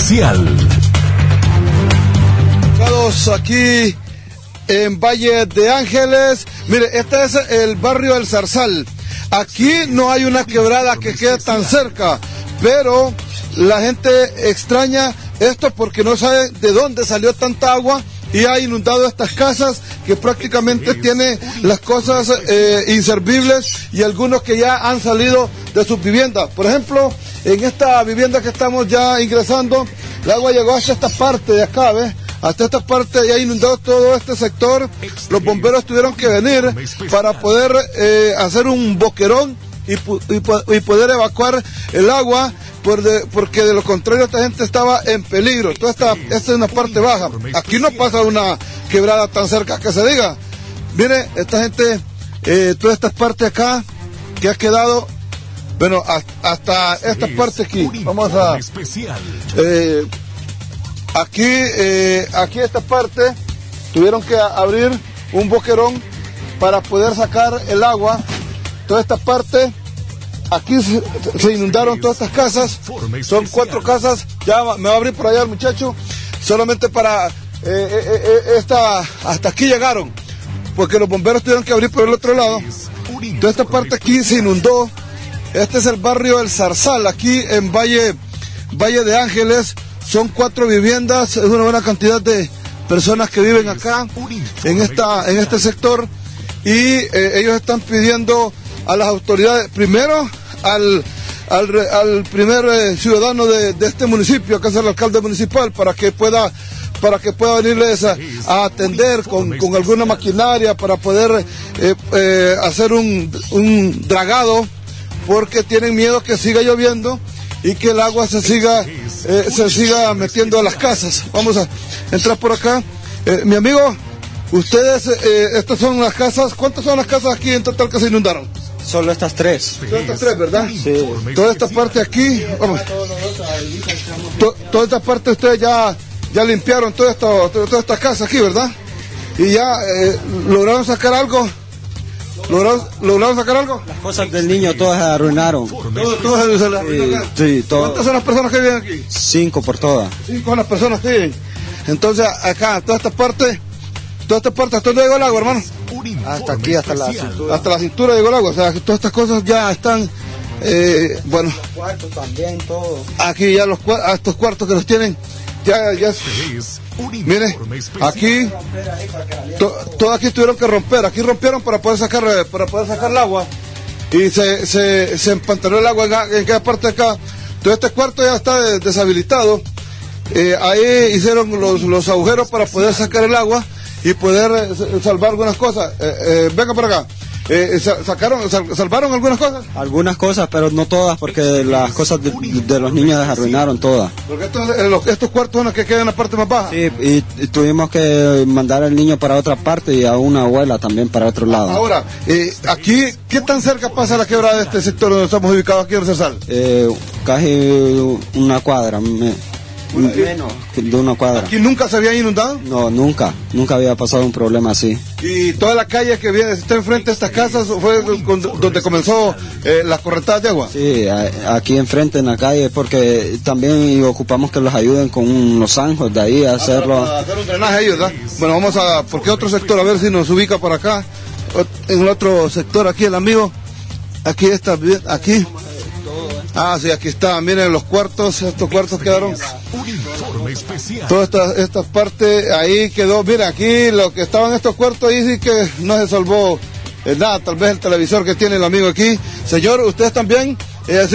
especial. Aquí en Valle de Ángeles. Mire, este es el barrio del Zarzal. Aquí no hay una quebrada que quede tan cerca, pero la gente extraña esto porque no sabe de dónde salió tanta agua y ha inundado estas casas que prácticamente tienen las cosas inservibles, y algunos que ya han salido de sus viviendas. Por ejemplo, en esta vivienda que estamos ya ingresando, el agua llegó hasta esta parte de acá, ¿ves? Hasta esta parte ya inundado todo este sector. Los bomberos tuvieron que venir para poder hacer un boquerón y poder evacuar el agua, porque de lo contrario esta gente estaba en peligro. Esta es una parte baja. Aquí no pasa una quebrada tan cerca que se diga. Mire, esta gente, toda esta parte acá que ha quedado, bueno, hasta esta parte aquí. Vamos a... Aquí esta parte tuvieron que abrir un boquerón para poder sacar el agua. Toda esta parte, aquí se inundaron todas estas casas. Son 4 casas. Ya me va a abrir por allá el muchacho. Solamente para hasta aquí llegaron, porque los bomberos tuvieron que abrir por el otro lado. Toda esta parte aquí se inundó. Este es el barrio del Zarzal, aquí en Valle de Ángeles. Son 4 viviendas, es una buena cantidad de personas que viven acá, en este sector, y ellos están pidiendo a las autoridades, primero al primer ciudadano de este municipio, que es el alcalde municipal, para que pueda venirles a atender con alguna maquinaria para poder hacer un dragado, porque tienen miedo que siga lloviendo y que el agua se siga metiendo a las casas. Vamos a entrar por acá. Mi amigo, ustedes, estas son las casas. ¿Cuántas son las casas aquí en total que se inundaron? Solo estas 3. Solo estas 3, ¿verdad? Sí. Toda esta parte aquí, vamos. Toda esta parte ustedes ya limpiaron todas estas casas aquí, ¿verdad? Y ya lograron sacar algo. ¿Lograron sacar algo? Las cosas del niño todas se arruinaron. ¿Todas se las arruinaron? Sí, todo. ¿Cuántas son las personas que viven aquí? 5 por todas. 5 son las personas que viven. Entonces, acá, toda esta parte, ¿hasta dónde llegó el agua, hermano? Hasta aquí, hasta la cintura. Hasta la cintura llegó el agua. O sea, que todas estas cosas ya están, bueno. Los cuartos también, todo. Aquí ya estos cuartos que los tienen, ya. Mire, aquí, todo aquí tuvieron que romper. Aquí rompieron para poder sacar el agua. Y se empantanó el agua en cada parte de acá. Todo este cuarto ya está deshabilitado. Ahí hicieron los agujeros para poder sacar el agua y poder salvar algunas cosas. Venga por acá. ¿Salvaron algunas cosas? Algunas cosas, pero no todas, porque las cosas de los niños las arruinaron todas. Porque estos cuartos son los que quedan en la parte más baja. Sí, y tuvimos que mandar al niño para otra parte y a una abuela también para otro lado. Ahora, aquí, ¿qué tan cerca pasa la quebrada de este sector donde estamos ubicados aquí en Zarzal? Casi una cuadra. Menos de una cuadra. ¿Aquí nunca se había inundado? No, nunca había pasado un problema así. ¿Y toda la calle que está enfrente de estas casas fue donde comenzó las correntadas de agua? Sí, aquí enfrente en la calle, porque también ocupamos que los ayuden con los zanjos de ahí a hacerlo. Para hacer un drenaje ahí, ¿verdad? Bueno, vamos porque otro sector, a ver si nos ubica por acá. En el otro sector, aquí el amigo. Aquí está, aquí. Ah, sí, aquí está, miren los cuartos, estos cuartos quedaron. Toda esta parte ahí quedó, mira, aquí lo que estaban estos cuartos ahí sí que no se salvó nada, tal vez el televisor que tiene el amigo aquí. Señor, ¿ustedes también han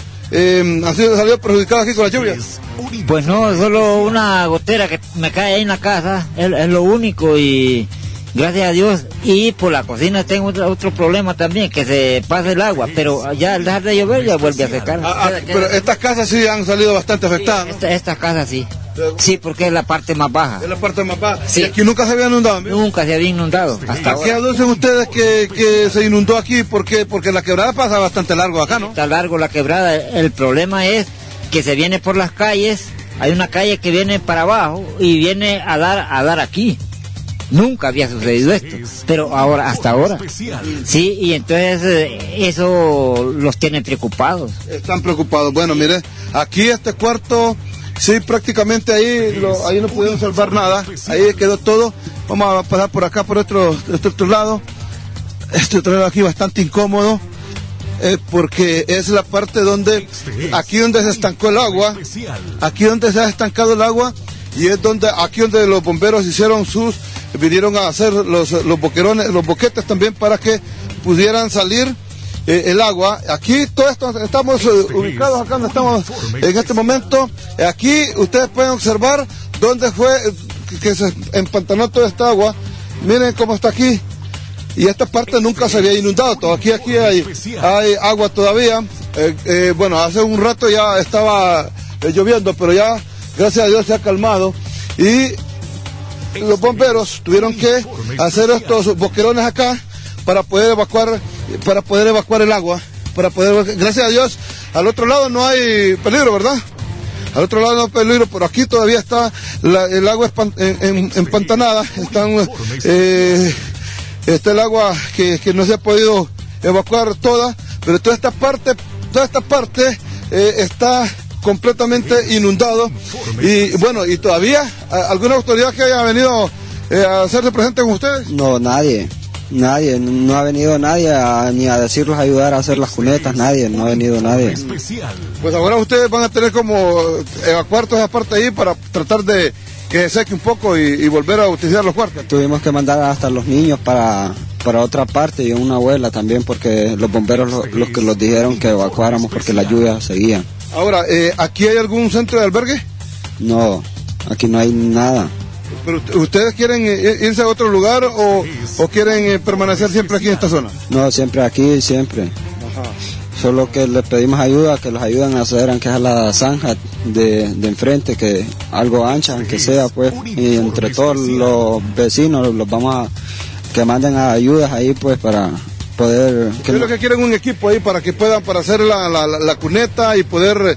salido perjudicados aquí con la lluvia? Pues no, solo una gotera que me cae ahí en la casa, es lo único, y gracias a Dios. Y por la cocina tengo otro problema también, que se pasa el agua, pero ya al dejar de llover ya vuelve a secar. Pero estas casas sí han salido bastante afectadas, sí, ¿no? Estas casas sí. Sí, porque es la parte más baja. Es la parte más baja. Sí. ¿Y aquí nunca se había inundado, amigo? Nunca se había inundado, hasta ¿Qué ahora. aducen ustedes que se inundó aquí? Porque la quebrada pasa bastante largo acá, ¿no? Está largo la quebrada. El problema es que se viene por las calles. Hay una calle que viene para abajo y viene a dar aquí. Nunca había sucedido esto, pero ahora, hasta ahora. Sí, y entonces eso los tiene preocupados. Están preocupados. Bueno, mire, aquí este cuarto Sí, prácticamente ahí no pudieron salvar nada, ahí quedó todo. Vamos a pasar por acá, por este otro lado. Este otro lado aquí bastante incómodo, porque es la parte aquí donde se estancó el agua, aquí donde se ha estancado el agua, y es aquí donde los bomberos vinieron a hacer los boquerones, los boquetes también para que pudieran salir el agua. Aquí todo esto, estamos ubicados acá donde estamos en este momento. Aquí ustedes pueden observar dónde fue que se empantanó toda esta agua. Miren cómo está aquí. Y esta parte nunca se había inundado. Aquí hay agua todavía. Bueno, hace un rato ya estaba lloviendo, pero ya, gracias a Dios, se ha calmado. Y los bomberos tuvieron que hacer estos boquerones acá para poder evacuar el agua. Gracias a Dios, al otro lado no hay peligro, ¿verdad? Al otro lado no hay peligro, pero aquí todavía está el agua empantanada. Está el agua que no se ha podido evacuar toda, pero toda esta parte está completamente inundado. Y bueno, y todavía alguna autoridad que haya venido a hacerse presente con ustedes. No, nadie, no ha venido nadie ni a decirlos ayudar a hacer las cunetas, no ha venido nadie. Pues ahora ustedes van a tener como evacuar toda esa parte ahí para tratar de que se seque un poco y volver a utilizar los cuartos. Tuvimos que mandar hasta los niños para otra parte y una abuela también, porque los bomberos los que los dijeron que evacuáramos porque la lluvia seguía. Ahora, ¿aquí hay algún centro de albergue? No, aquí no hay nada. ¿Pero ustedes quieren irse a otro lugar o quieren permanecer siempre aquí en esta zona? No, siempre aquí, siempre. Ajá. Solo que le pedimos ayuda, que los ayuden a hacer, aunque sea la zanja de enfrente, que algo ancha, aunque sea, pues, y entre todos los vecinos los vamos a que manden ayudas ahí, pues, para poder... Yo creo que quieren un equipo ahí para que puedan, para hacer la cuneta y poder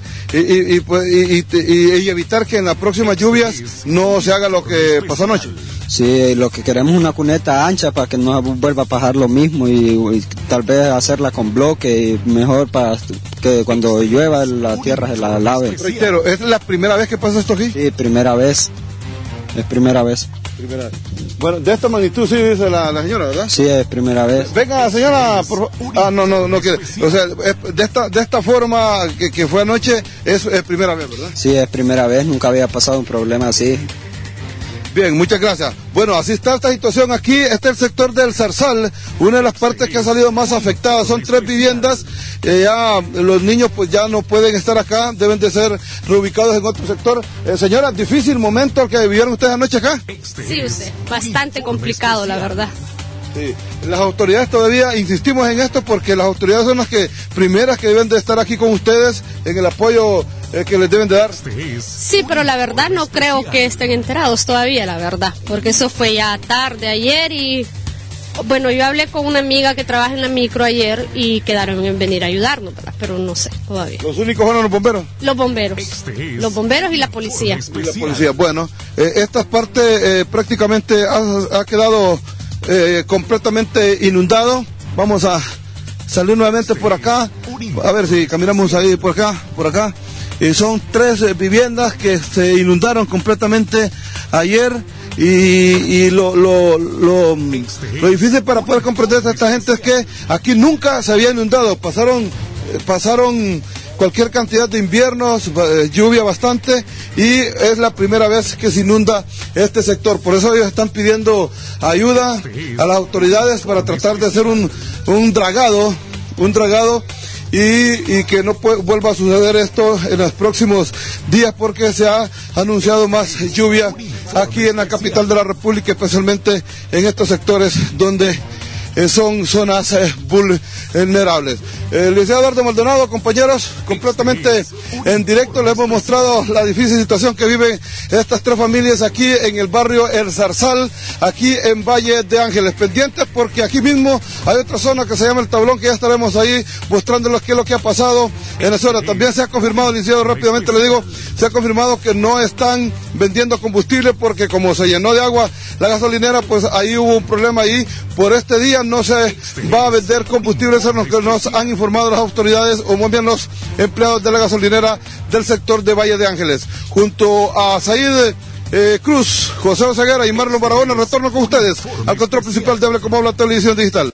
y evitar que en las próximas lluvias no se haga lo que pasó anoche. Sí, lo que queremos es una cuneta ancha para que no vuelva a pasar lo mismo y tal vez hacerla con bloque y mejor para que cuando llueva la tierra se la lave. Reitero, ¿es la primera vez que pasa esto aquí? Sí, primera vez. Es primera vez. Bueno, de esta magnitud sí dice la señora, ¿verdad? Sí, es primera vez. Venga, señora, por favor. Ah, no quiere. O sea, de esta forma que fue anoche, es primera vez, ¿verdad? Sí, es primera vez, nunca había pasado un problema así. Bien, muchas gracias. Bueno, así está esta situación aquí. Este es el sector del Zarzal, una de las partes que ha salido más afectada. Son 3 viviendas. Ya los niños pues ya no pueden estar acá, deben de ser reubicados en otro sector. Señora, difícil momento el que vivieron ustedes anoche acá. Sí, usted. Bastante complicado, la verdad. Sí. Las autoridades todavía insistimos en esto porque las autoridades son las primeras que deben de estar aquí con ustedes en el apoyo que les deben de dar. Sí, pero la verdad no creo que estén enterados todavía, la verdad, porque eso fue ya tarde ayer y bueno, yo hablé con una amiga que trabaja en la micro ayer y quedaron en venir a ayudarnos, ¿verdad? Pero no sé todavía. ¿Los únicos fueron los bomberos? Los bomberos y la policía. Y la policía, bueno, esta parte prácticamente ha quedado completamente inundado. Vamos a salir nuevamente por acá, a ver si caminamos ahí por acá. Son 3 viviendas que se inundaron completamente ayer y lo difícil para poder comprender a esta gente es que aquí nunca se había inundado, pasaron cualquier cantidad de inviernos, lluvia bastante, y es la primera vez que se inunda este sector. Por eso ellos están pidiendo ayuda a las autoridades para tratar de hacer un dragado y que no vuelva a suceder esto en los próximos días, porque se ha anunciado más lluvia aquí en la capital de la República, especialmente en estos sectores donde son zonas vulnerables. Licenciado Eduardo Maldonado, compañeros, completamente en directo les hemos mostrado la difícil situación que viven estas 3 familias aquí en el barrio El Zarzal, aquí en Valle de Ángeles. Pendientes porque aquí mismo hay otra zona que se llama El Tablón, que ya estaremos ahí mostrándoles qué es lo que ha pasado en esa hora. También se ha confirmado, licenciado, rápidamente le digo, se ha confirmado que no están vendiendo combustible porque como se llenó de agua la gasolinera, pues ahí hubo un problema ahí por este día. día no se va a vender combustible, eso es lo que nos han informado las autoridades, o más bien los empleados de la gasolinera del sector de Valle de Ángeles. Junto a Said Cruz, José Oseguera y Marlon Barahona, retorno con ustedes al control principal de Hable Como Habla Televisión Digital.